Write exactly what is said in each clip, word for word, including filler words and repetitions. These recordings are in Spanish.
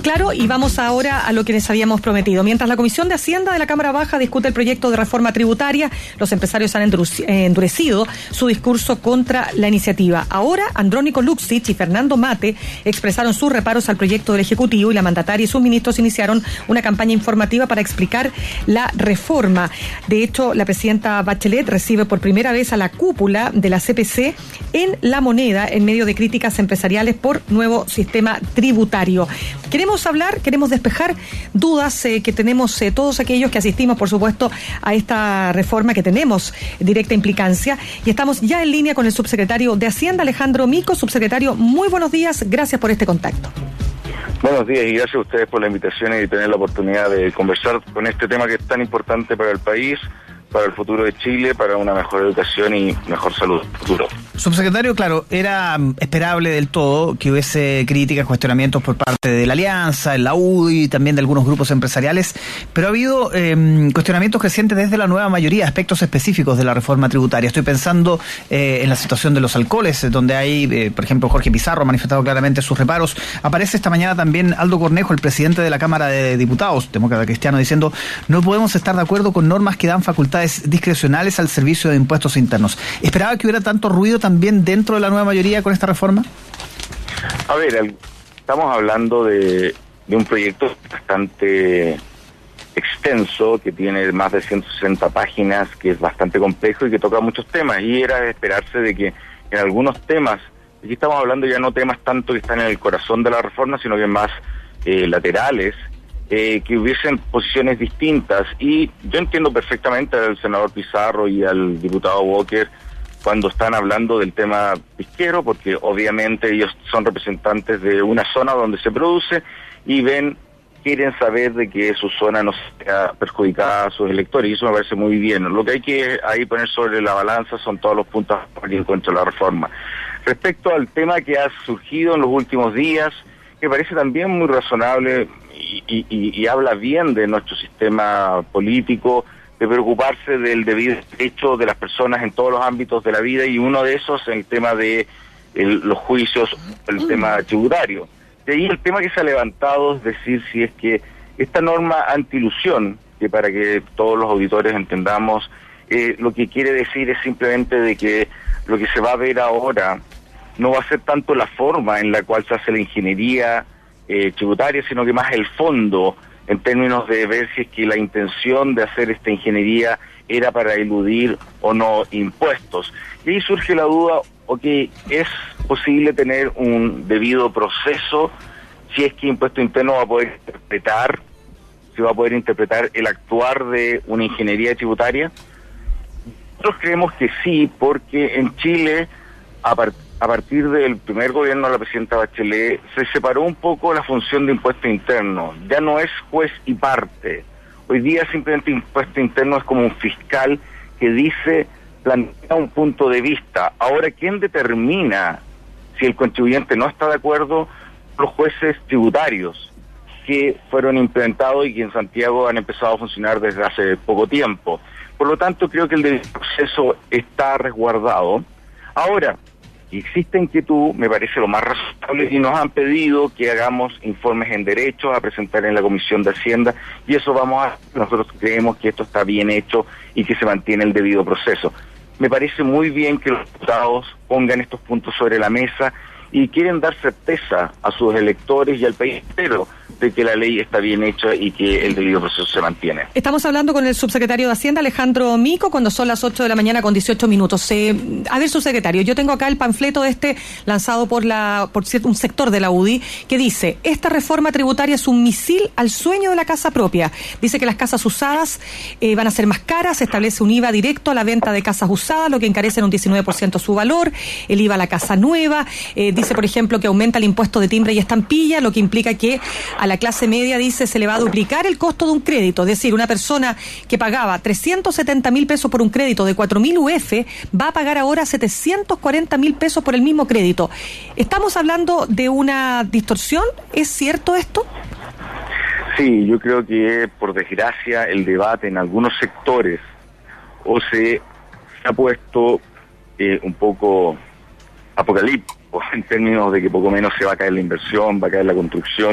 Claro, y vamos ahora a lo que les habíamos prometido. Mientras la Comisión de Hacienda de la Cámara Baja discute el proyecto de reforma tributaria, los empresarios han endurecido su discurso contra la iniciativa. Ahora, Andrónico Luksic y Fernando Mate expresaron sus reparos al proyecto del Ejecutivo y la mandataria y sus ministros iniciaron una campaña informativa para explicar la reforma. De hecho, la presidenta Bachelet recibe por primera vez a la cúpula de la C P C en La Moneda en medio de críticas empresariales por nuevo sistema tributario. Queremos hablar, queremos despejar dudas eh, que tenemos eh, todos aquellos que asistimos, por supuesto, a esta reforma que tenemos directa implicancia. Y estamos ya en línea con el subsecretario de Hacienda, Alejandro Mico. Subsecretario, muy buenos días, gracias por este contacto. Buenos días y gracias a ustedes por la invitación y tener la oportunidad de conversar con este tema que es tan importante para el país, para el futuro de Chile, para una mejor educación y mejor salud futuro. Subsecretario, claro, era esperable del todo que hubiese críticas, cuestionamientos por parte de la Alianza, en la U D I, también de algunos grupos empresariales, pero ha habido eh, cuestionamientos crecientes desde la nueva mayoría, aspectos específicos de la reforma tributaria. Estoy pensando eh, en la situación de los alcoholes, donde hay, eh, por ejemplo, Jorge Pizarro ha manifestado claramente sus reparos. Aparece esta mañana también Aldo Cornejo, el presidente de la Cámara de Diputados, demócrata cristiano, diciendo no podemos estar de acuerdo con normas que dan facultades discrecionales al Servicio de Impuestos Internos. ¿Esperaba que hubiera tanto ruido también dentro de la nueva mayoría con esta reforma? A ver, el, estamos hablando de, de un proyecto bastante extenso, que tiene más de ciento sesenta páginas, que es bastante complejo y que toca muchos temas, y era de esperarse de que en algunos temas, aquí estamos hablando ya no temas tanto que están en el corazón de la reforma, sino que más eh, laterales, Eh, que hubiesen posiciones distintas, y yo entiendo perfectamente al senador Pizarro y al diputado Walker cuando están hablando del tema pesquero, porque obviamente ellos son representantes de una zona donde se produce y ven, quieren saber de que su zona no sea perjudicada a sus electores, y eso me parece muy bien. Lo que hay que ahí poner sobre la balanza son todos los puntos que encuentra la reforma. Respecto al tema que ha surgido en los últimos días, que parece también muy razonable y, y, y habla bien de nuestro sistema político, de preocuparse del debido derecho de las personas en todos los ámbitos de la vida, y uno de esos es el tema de el, los juicios, el tema tributario. De ahí el tema que se ha levantado es decir si es que esta norma anti-ilusión, que para que todos los auditores entendamos, eh, lo que quiere decir es simplemente de que lo que se va a ver ahora no va a ser tanto la forma en la cual se hace la ingeniería eh, tributaria, sino que más el fondo, en términos de ver si es que la intención de hacer esta ingeniería era para eludir o no impuestos. Y ahí surge la duda, ok, ¿es posible tener un debido proceso si es que Impuesto Interno va a poder interpretar, si va a poder interpretar el actuar de una ingeniería tributaria? Nosotros creemos que sí, porque en Chile, a partir A partir del primer gobierno de la presidenta Bachelet, se separó un poco la función de impuesto interno. Ya no es juez y parte. Hoy día simplemente impuesto interno es como un fiscal que dice, plantea un punto de vista. Ahora, ¿quién determina si el contribuyente no está de acuerdo? Los jueces tributarios que fueron implementados y que en Santiago han empezado a funcionar desde hace poco tiempo. Por lo tanto, creo que el debido proceso está resguardado. Ahora, existe inquietud, me parece lo más razonable, y nos han pedido que hagamos informes en derechos a presentar en la Comisión de Hacienda, y eso vamos a... Nosotros creemos que esto está bien hecho y que se mantiene el debido proceso. Me parece muy bien que los diputados pongan estos puntos sobre la mesa y quieren dar certeza a sus electores y al país entero de que la ley está bien hecha y que el debido proceso se mantiene. Estamos hablando con el subsecretario de Hacienda, Alejandro Mico, cuando son las ocho de la mañana con dieciocho minutos. Eh, a ver, subsecretario, yo tengo acá el panfleto este lanzado por la por un sector de la U D I que dice, esta reforma tributaria es un misil al sueño de la casa propia. Dice que las casas usadas eh, van a ser más caras, se establece un I V A directo a la venta de casas usadas, lo que encarece en un diecinueve por ciento su valor, el I V A a la casa nueva, eh, dice, por ejemplo, que aumenta el impuesto de timbre y estampilla, lo que implica que a la clase media, dice, se le va a duplicar el costo de un crédito. Es decir, una persona que pagaba trescientos setenta mil pesos por un crédito de cuatro mil U F va a pagar ahora setecientos cuarenta mil pesos por el mismo crédito. ¿Estamos hablando de una distorsión? ¿Es cierto esto? Sí, yo creo que, por desgracia, el debate en algunos sectores o se, se ha puesto eh, un poco apocalíptico, en términos de que poco menos se va a caer la inversión, va a caer la construcción,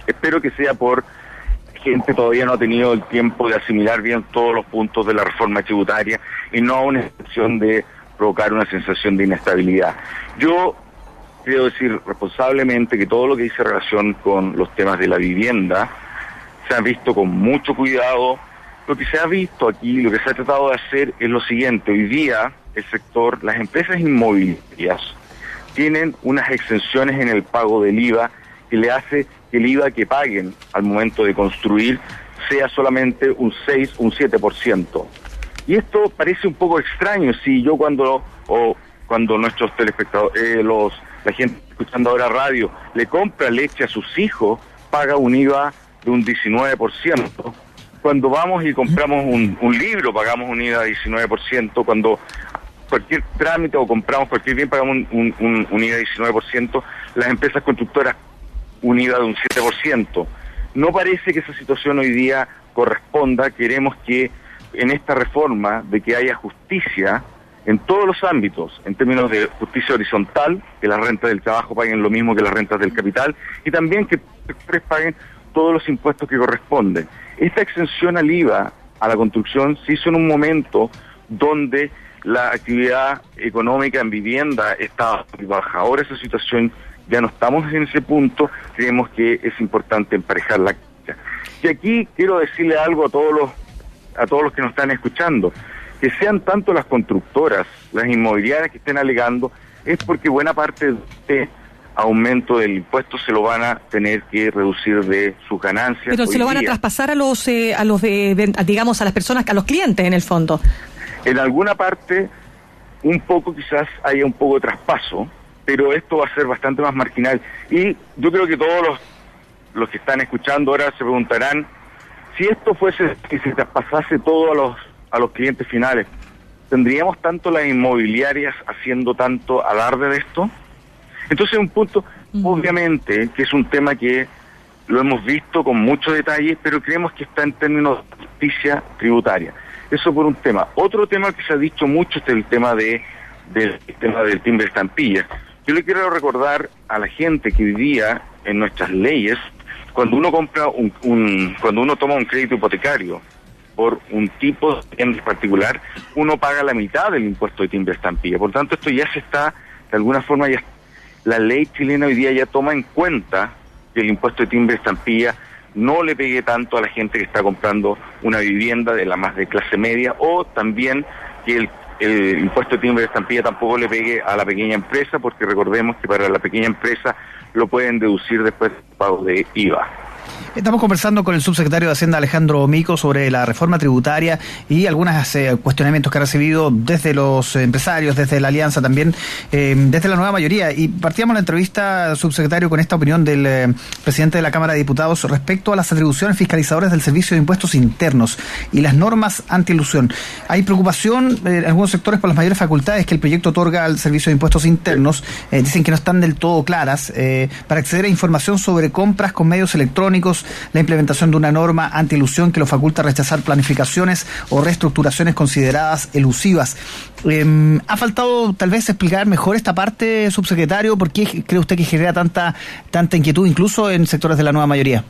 Espero que sea por gente todavía no ha tenido el tiempo de asimilar bien todos los puntos de la reforma tributaria y no una excepción de provocar una sensación de inestabilidad. Yo quiero decir responsablemente que todo lo que dice relación con los temas de la vivienda se ha visto con mucho cuidado. Lo que se ha visto aquí, lo que se ha tratado de hacer es lo siguiente: hoy día el sector, las empresas inmobiliarias tienen unas exenciones en el pago del I V A que le hace que el I V A que paguen al momento de construir sea solamente un seis, un siete por ciento. Y esto parece un poco extraño si yo cuando, o cuando nuestros telespectadores, eh, los, la gente escuchando ahora radio, le compra leche a sus hijos, paga un I V A de un diecinueve por ciento. Cuando vamos y compramos un, un libro, pagamos un I V A de diecinueve por ciento. Cuando cualquier trámite o compramos cualquier bien, pagamos un, un, un, un I V A de diecinueve por ciento. Las empresas constructoras, un I V A de un siete por ciento. No parece que esa situación hoy día corresponda. Queremos que en esta reforma de que haya justicia en todos los ámbitos, en términos de justicia horizontal, que las rentas del trabajo paguen lo mismo que las rentas del capital, y también que los sectores paguen todos los impuestos que corresponden. Esta exención al I V A a la construcción se hizo en un momento donde la actividad económica en vivienda estaba muy baja. Ahora esa situación ya no estamos en ese punto, creemos que es importante emparejar la cancha. Y aquí quiero decirle algo a todos los a todos los que nos están escuchando, que sean tanto las constructoras, las inmobiliarias que estén alegando, es porque buena parte de aumento del impuesto se lo van a tener que reducir de sus ganancias. Pero se lo van a traspasar a los, eh, a los de, de, digamos, a las personas, a los clientes en el fondo. En alguna parte, un poco quizás haya un poco de traspaso, pero esto va a ser bastante más marginal. Y yo creo que todos los, los que están escuchando ahora se preguntarán, si esto fuese que se traspasase todo a los a los clientes finales, ¿tendríamos tanto las inmobiliarias haciendo tanto alarde de esto? Entonces un punto, mm. obviamente, que es un tema que lo hemos visto con mucho detalle, pero creemos que está en términos de justicia tributaria. Eso por un tema. Otro tema que se ha dicho mucho es el tema de del tema del timbre estampilla. Yo le quiero recordar a la gente que vivía en nuestras leyes, cuando uno compra un, un cuando uno toma un crédito hipotecario por un tipo de bien particular, uno paga la mitad del impuesto de timbre estampilla. Por tanto, esto ya se está, de alguna forma, ya la ley chilena hoy día ya toma en cuenta que el impuesto de timbre estampilla no le pegue tanto a la gente que está comprando una vivienda de la más de clase media, o también que el, el impuesto de timbre de estampilla tampoco le pegue a la pequeña empresa, porque recordemos que para la pequeña empresa lo pueden deducir después del pago de I V A. Estamos conversando con el subsecretario de Hacienda, Alejandro Mico, sobre la reforma tributaria y algunos eh, cuestionamientos que ha recibido desde los empresarios, desde la Alianza también, eh, desde la nueva mayoría. Y partíamos la entrevista, subsecretario, con esta opinión del eh, presidente de la Cámara de Diputados respecto a las atribuciones fiscalizadoras del Servicio de Impuestos Internos y las normas antielusión. Hay preocupación eh, en algunos sectores por las mayores facultades que el proyecto otorga al Servicio de Impuestos Internos. Eh, dicen que no están del todo claras eh, para acceder a información sobre compras con medios electrónicos, la implementación de una norma antielusión que lo faculta a rechazar planificaciones o reestructuraciones consideradas elusivas. Eh, ¿Ha faltado tal vez explicar mejor esta parte, subsecretario? ¿Por qué cree usted que genera tanta tanta inquietud incluso en sectores de la nueva mayoría?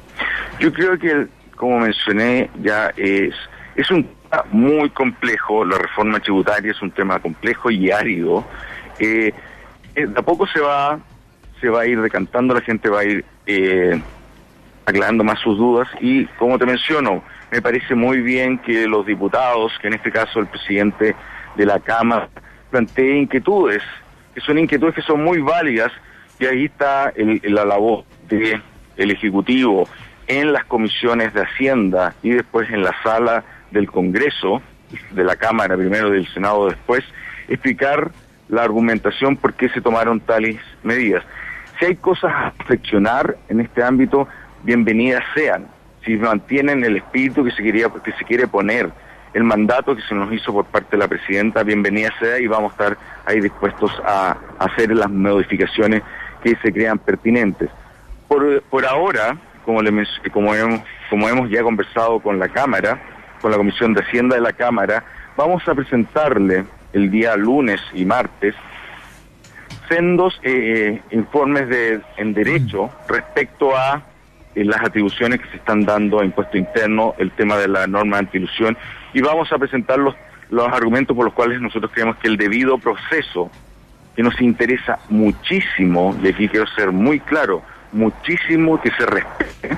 Yo creo que, como mencioné, ya es, es un tema muy complejo. La reforma tributaria es un tema complejo y árido. Eh, eh, de a poco se va, se va a ir decantando, la gente va a ir Eh, aclarando más sus dudas, y como te menciono, me parece muy bien que los diputados, que en este caso el presidente de la Cámara, plantee inquietudes, que son inquietudes que son muy válidas, y ahí está el, la labor del Ejecutivo en las comisiones de Hacienda y después en la sala del Congreso, de la Cámara primero, del Senado después, explicar la argumentación por qué se tomaron tales medidas. Si hay cosas a reflexionar en este ámbito, bienvenidas sean. Si mantienen el espíritu que se quería, que se quiere poner, el mandato que se nos hizo por parte de la presidenta, bienvenida sea, y vamos a estar ahí dispuestos a, a hacer las modificaciones que se crean pertinentes. Por, por ahora, como, le, como, hemos, como hemos ya conversado con la Cámara, con la Comisión de Hacienda de la Cámara, vamos a presentarle el día lunes y martes sendos eh, informes de en derecho respecto a eh, las atribuciones que se están dando a impuesto interno, el tema de la norma de antiilusión, y vamos a presentar los, los argumentos por los cuales nosotros creemos que el debido proceso, que nos interesa muchísimo, y aquí quiero ser muy claro, muchísimo que se respete,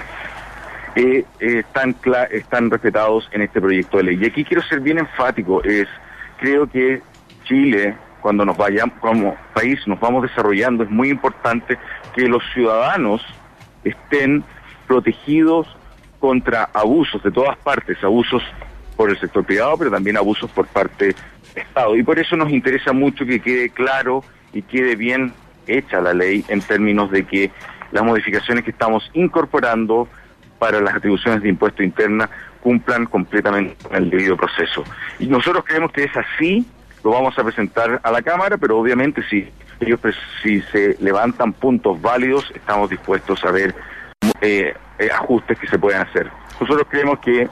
eh, eh, están, están respetados en este proyecto de ley. Y aquí quiero ser bien enfático, es creo que Chile, cuando nos vayamos como país, nos vamos desarrollando, es muy importante que los ciudadanos estén protegidos contra abusos de todas partes, abusos por el sector privado, pero también abusos por parte del Estado. Y por eso nos interesa mucho que quede claro y quede bien hecha la ley en términos de que las modificaciones que estamos incorporando para las atribuciones de impuesto interna cumplan completamente con el debido proceso. Y nosotros creemos que es así, lo vamos a presentar a la Cámara, pero obviamente si ellos si se levantan puntos válidos, estamos dispuestos a ver eh, eh, ajustes que se puedan hacer. Nosotros creemos que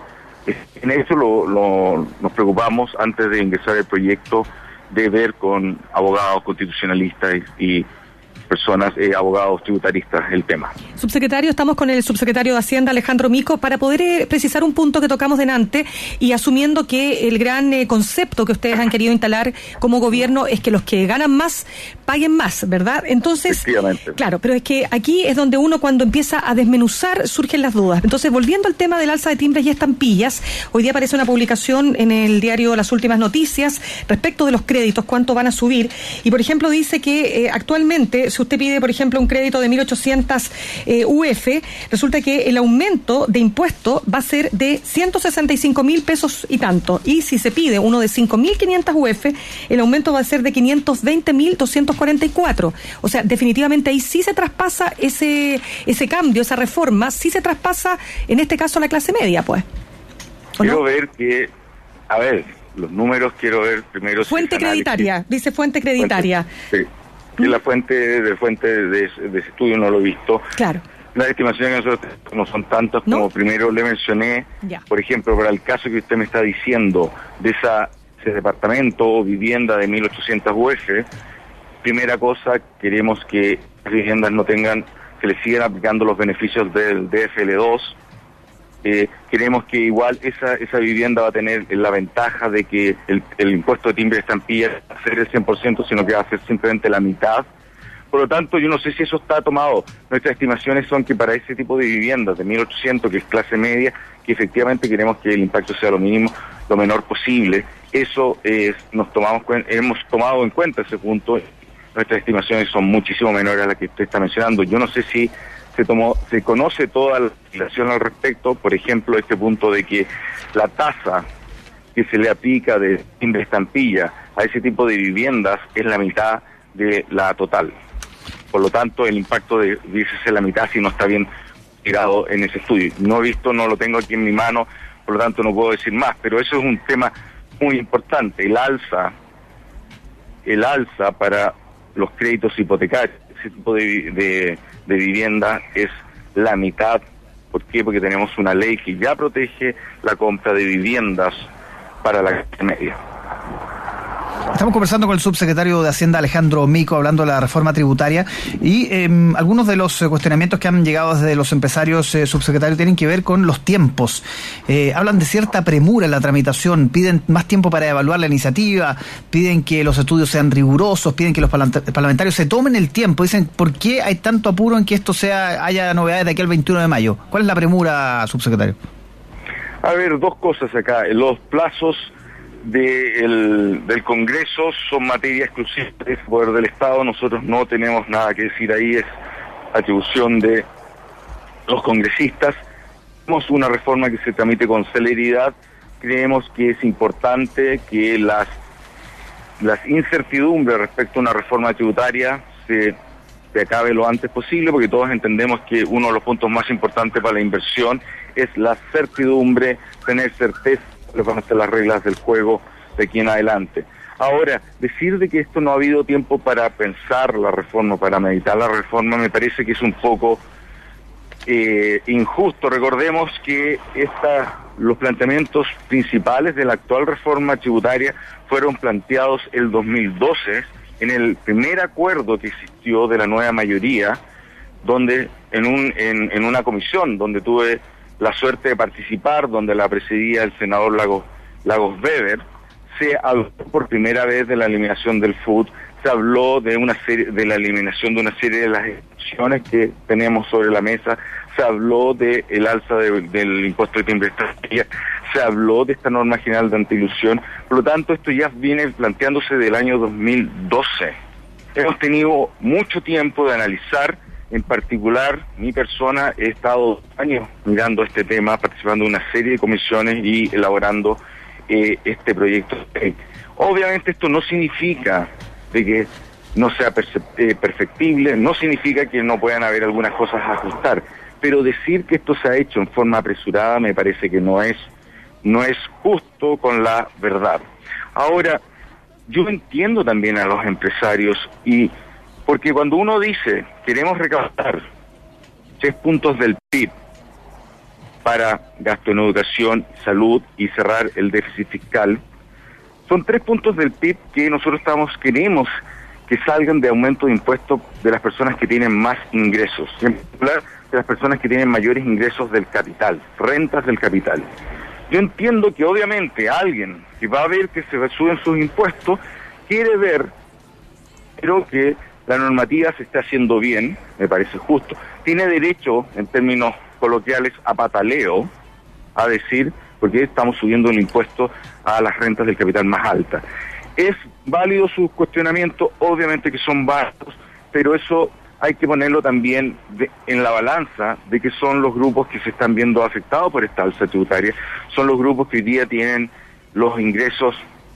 en eso lo, lo, nos preocupamos antes de ingresar el proyecto, de ver con abogados constitucionalistas y, y personas, eh, abogados tributaristas, el tema. Subsecretario, estamos con el subsecretario de Hacienda, Alejandro Mico, para poder eh, precisar un punto que tocamos delante y asumiendo que el gran eh, concepto que ustedes han querido instalar como gobierno es que los que ganan más paguen más, ¿verdad? Entonces, claro, pero es que aquí es donde uno cuando empieza a desmenuzar surgen las dudas. Entonces, volviendo al tema del alza de timbres y estampillas, hoy día aparece una publicación en el diario Las Últimas Noticias respecto de los créditos, cuánto van a subir, y por ejemplo dice que eh, actualmente si usted pide, por ejemplo, un crédito de mil ochocientos eh, U F, resulta que el aumento de impuesto va a ser de ciento sesenta y cinco mil pesos y tanto. Y si se pide uno de cinco mil quinientos U F, el aumento va a ser de quinientos veinte mil doscientos cuarenta y cuatro. O sea, definitivamente ahí sí se traspasa ese ese cambio, esa reforma, sí se traspasa, en este caso, a la clase media, pues. Quiero no? ver que, a ver, los números quiero ver primero. Fuente si creditaria, dice fuente creditaria. Fuente, sí. Y la fuente de fuente de, de ese estudio no lo he visto. Claro. Las estimaciones que nosotros no son tantas como ¿no? primero le mencioné. Ya. Por ejemplo, para el caso que usted me está diciendo de esa, ese departamento o vivienda de mil ochocientos U F, primera cosa, queremos que las viviendas no tengan, que le sigan aplicando los beneficios del D F L dos. Eh, queremos que igual esa esa vivienda va a tener la ventaja de que el, el impuesto de timbre de estampilla va a ser el cien por ciento, sino que va a ser simplemente la mitad. Por lo tanto, yo no sé si eso está tomado. Nuestras estimaciones son que para ese tipo de viviendas de mil ochocientos, que es clase media, que efectivamente queremos que el impacto sea lo mínimo, lo menor posible. Eso es, nos tomamos hemos tomado en cuenta ese punto. Nuestras estimaciones son muchísimo menores a las que usted está mencionando. Yo no sé si se tomó, se conoce toda la legislación al respecto, por ejemplo, este punto de que la tasa que se le aplica de timbre estampilla a ese tipo de viviendas es la mitad de la total. Por lo tanto, el impacto de dice ser la mitad si no está bien tirado en ese estudio. No he visto, no lo tengo aquí en mi mano, por lo tanto no puedo decir más, pero eso es un tema muy importante. El alza, el alza para los créditos hipotecarios, ese tipo de, de, de vivienda es la mitad. ¿Por qué? Porque tenemos una ley que ya protege la compra de viviendas para la clase media. Estamos conversando con el subsecretario de Hacienda, Alejandro Mico, hablando de la reforma tributaria, y eh, algunos de los cuestionamientos que han llegado desde los empresarios, eh, subsecretario, tienen que ver con los tiempos. Eh, hablan de cierta premura en la tramitación, piden más tiempo para evaluar la iniciativa, piden que los estudios sean rigurosos, piden que los parlamentarios se tomen el tiempo. Dicen, ¿por qué hay tanto apuro en que esto sea haya novedades de aquí al veintiuno de mayo? ¿Cuál es la premura, subsecretario? A ver, dos cosas acá. Los plazos De el, del Congreso son materia exclusiva del poder del Estado. Nosotros no tenemos nada que decir ahí, es atribución de los congresistas. Tenemos una reforma que se tramite con celeridad. Creemos que es importante que las las incertidumbres respecto a una reforma tributaria se, se acabe lo antes posible, porque todos entendemos que uno de los puntos más importantes para la inversión es la certidumbre, tener certeza les van a ser las reglas del juego de aquí en adelante. Ahora, decir de que esto no ha habido tiempo para pensar la reforma, para meditar la reforma, me parece que es un poco eh, injusto. Recordemos que esta, los planteamientos principales de la actual reforma tributaria fueron planteados el dos mil doce en el primer acuerdo que existió de la nueva mayoría, donde en, un, en, en una comisión donde tuve la suerte de participar, donde la presidía el senador Lagos, Lagos Weber, se habló por primera vez de la eliminación del F U D, se habló de una serie, de la eliminación de una serie de las excepciones que tenemos sobre la mesa, se habló de el alza de, del impuesto de timbre extranjero, se habló de esta norma general de antiilusión. Por lo tanto, esto ya viene planteándose del año dos mil doce. Hemos tenido mucho tiempo de analizar, en particular mi persona, he estado años mirando este tema, participando en una serie de comisiones y elaborando eh, este proyecto. Obviamente esto no significa de que no sea eh, perfectible, no significa que no puedan haber algunas cosas a ajustar, pero decir que esto se ha hecho en forma apresurada me parece que no es, no es justo con la verdad. Ahora, yo entiendo también a los empresarios, y porque cuando uno dice queremos recaudar tres puntos del P I B para gasto en educación, salud y cerrar el déficit fiscal, son tres puntos del P I B que nosotros estamos queremos que salgan de aumento de impuestos de las personas que tienen más ingresos, en particular de las personas que tienen mayores ingresos del capital, rentas del capital. Yo entiendo que obviamente alguien que va a ver que se suben sus impuestos quiere ver, pero que la normativa se está haciendo bien, me parece justo. Tiene derecho, en términos coloquiales, a pataleo, a decir, porque estamos subiendo el impuesto a las rentas del capital más altas. Es válido sus cuestionamientos, obviamente que son válidos, pero eso hay que ponerlo también de, en la balanza de que son los grupos que se están viendo afectados por esta alza tributaria, son los grupos que hoy día tienen los ingresos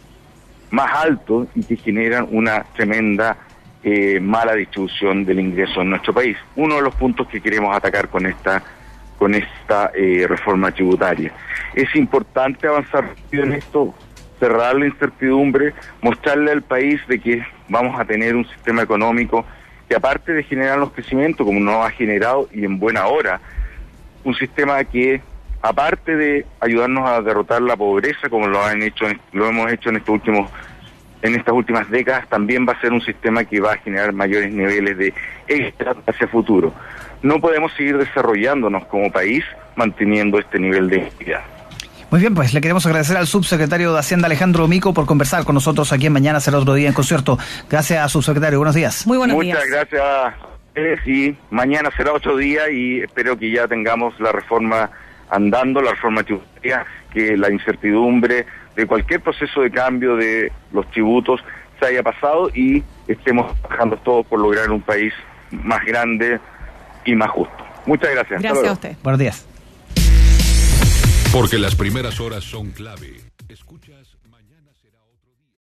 más altos y que generan una tremenda eh, mala distribución del ingreso en nuestro país. Uno de los puntos que queremos atacar con esta con esta eh, reforma tributaria. Es importante avanzar rápido en esto, cerrar la incertidumbre, mostrarle al país de que vamos a tener un sistema económico que, aparte de generar los crecimientos como nos ha generado y en buena hora, un sistema que, aparte de ayudarnos a derrotar la pobreza como lo han hecho, lo hemos hecho en estos últimos en estas últimas décadas, también va a ser un sistema que va a generar mayores niveles de extra hacia futuro. No podemos seguir desarrollándonos como país manteniendo este nivel de equidad. Muy bien, pues le queremos agradecer al subsecretario de Hacienda, Alejandro Mico, por conversar con nosotros aquí en Mañana Será Otro Día en Concierto. Gracias, subsecretario. Buenos días. Muy buenos Muchas días. gracias a ustedes, y mañana será otro día y espero que ya tengamos la reforma andando, la reforma tributaria, que la incertidumbre de cualquier proceso de cambio de los tributos se haya pasado y estemos trabajando todos por lograr un país más grande y más justo. Muchas gracias. Gracias a usted. Buenos días. Porque las primeras horas son clave. Escuchas Mañana Será Otro Día.